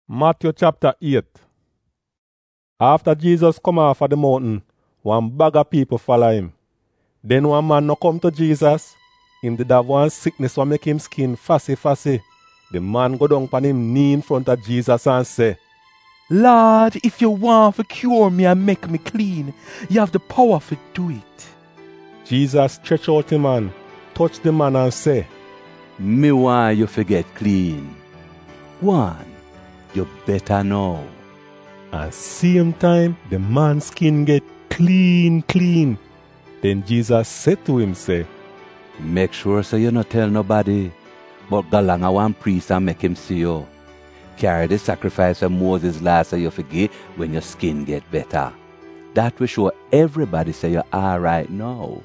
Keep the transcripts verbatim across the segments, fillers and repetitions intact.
Matthew chapter eight. After Jesus come off of the mountain, one bag of people follow him. Then one man no come to Jesus. Him did have one sickness what make him skin fussy fussy. The man go down on him knee in front of Jesus and say, Lord, if you want to cure me and make me clean, you have the power to do it. Jesus stretch out him hand, touch the man and say, Me want you to get clean. One, you better know. And same time, the man's skin get clean, clean. Then Jesus said to him, say, Make sure so you not tell nobody, but go along a one priest and make him see you. Carry the sacrifice of Moses last so you forget when your skin get better. That will show everybody say you're all right now.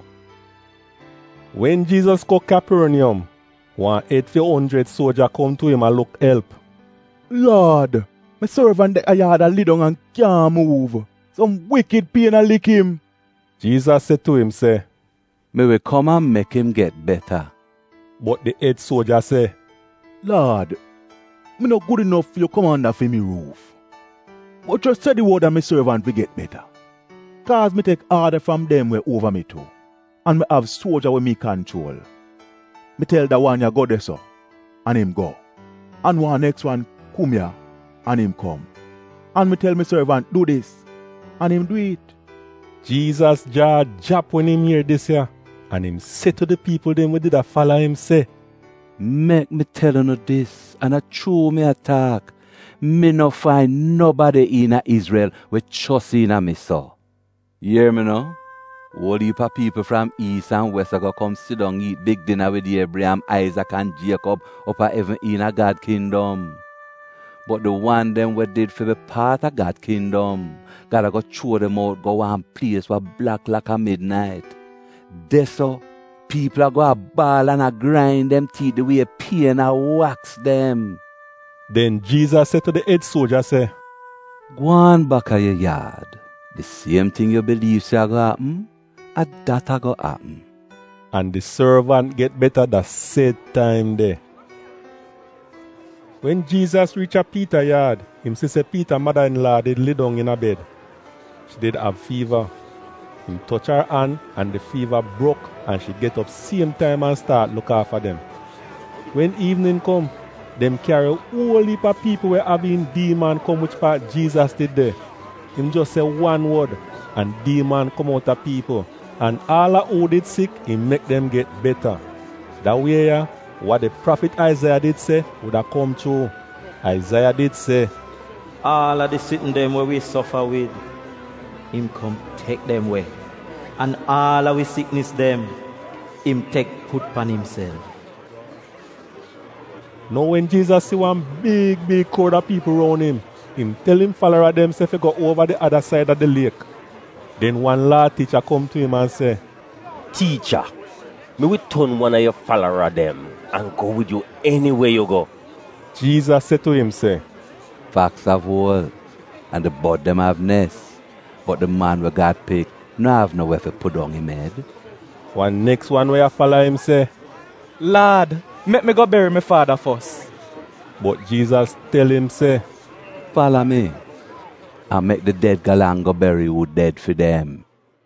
When Jesus go Capernaum, one eight hundred soldier come to him and look help. Lord, my servant the yard a lay down and can't move. Some wicked pain a lick him. Jesus said to him, say, Me will come and make him get better. But the head soldier say, Lord, me not good enough for you come under for me roof. But just say the word and my servant will get better. Cause me take order from them way over me too. And me have soldier with me control. Me tell the one you go there so, and him go. And one next one come here, and him come. And me tell my servant do this, and him do it. Jesus jaw drop when him hear this here, and him say to the people them we did a follow him say, Make me tell you this, and a true me attack. Me no find nobody in Israel with trust in me so. You hear me now? All heap of people from east and west are going to come sit down eat big dinner with Abraham, Isaac and Jacob up at heaven in a God kingdom. But the one them we did for the part of God kingdom, God a go throw them out, go one place where black like a midnight. That's so people are going to ball and a grind them teeth the way pain and wax them. Then Jesus said to the head soldier, say, Go on back of your yard. The same thing you believe say go happen, a that a go happen. And the servant get better the said time there. When Jesus reach a Peter yard, him say Peter mother-in-law did lay down in a bed. She did have fever. Him touch her hand and the fever broke and she get up same time and start look after them. When evening come, them carry a whole heap of people were having demon come which part Jesus did there. Him just say one word and demon come out of people. And all of who did sick, he make them get better. That way, yeah, what the prophet Isaiah did say would have come true. Isaiah did say, All of the sitting them where we suffer with, him come take them away. And all of we sickness them, him take put upon himself. Now when Jesus see one big, big crowd of people around him, him tell him follower them say to go over the other side of the lake. Then one law teacher come to him and say, Teacher, me will turn one of your follower them and go with you anywhere you go. Jesus said to him, say, Fox have hole, and the bird them have nests, but the man we God pick no have nowhere to put on him head. One next one where I follow him say, Lord, make me go bury my father first. But Jesus tell him, say, Follow me, and make the dead galang go bury who dead for them.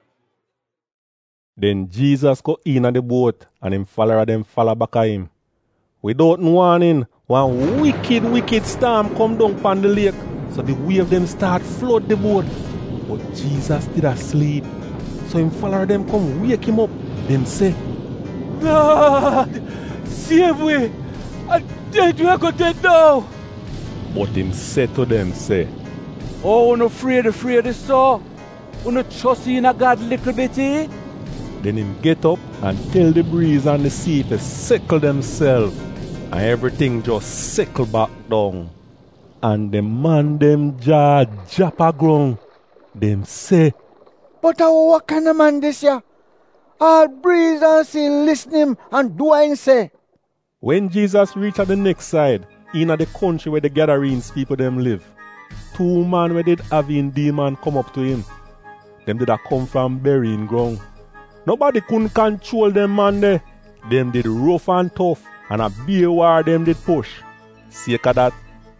Then Jesus go in at the boat, and him follower them follow back at him. Without warning, one wicked, wicked storm come down upon the lake, so the wave them start flood the boat. But Jesus did asleep, so him follower them come wake him up. Them say, Lord, save me. I'm dead, we are going dead now. But him said to them, say, Oh, no afraid, afraid so. You no trust in a God little bit, eh? Then him get up and tell the breeze and the sea to settle themselves. And everything just settle back down. And the man them jaw drop a ground. Them say, But uh, what kind of man this ya? All breeze and sea listen him and do I say. When Jesus reached at the next side, in the country where the Gadarenes people them live, two men where did having demon come up to him. Them did a come from burying ground. Nobody couldn't control them man there. Them did rough and tough, and a beer war them did push. Sake of that,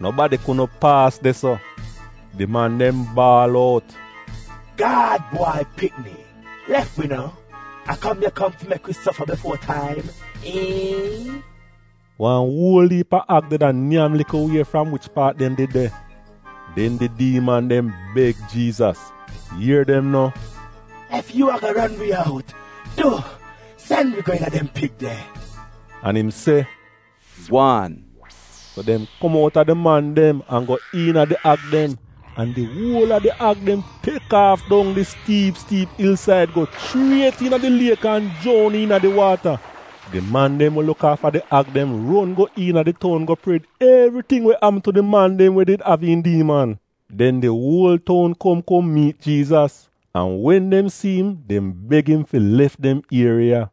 Nobody couldn't pass this. So. The man them ball out. God boy pick me. Left we now. I come here come to make we suffer before time. Eh? One whole heap of act did and nyam lick away from which part them did there. Then the demon them beg Jesus. Hear them now. If you are gonna run me out, do send me going at them pig there. And him say, One. so them come out of the man them and go in at the act them. And the whole of the act them take off down the steep, steep hillside, go straight in at the lake and drown in at the water. The man them will look after the act them, run go in at the town, go pray everything will happen to the man them we did have in demon. Then the whole town come come meet Jesus. And when them see him, them beg him to left them area.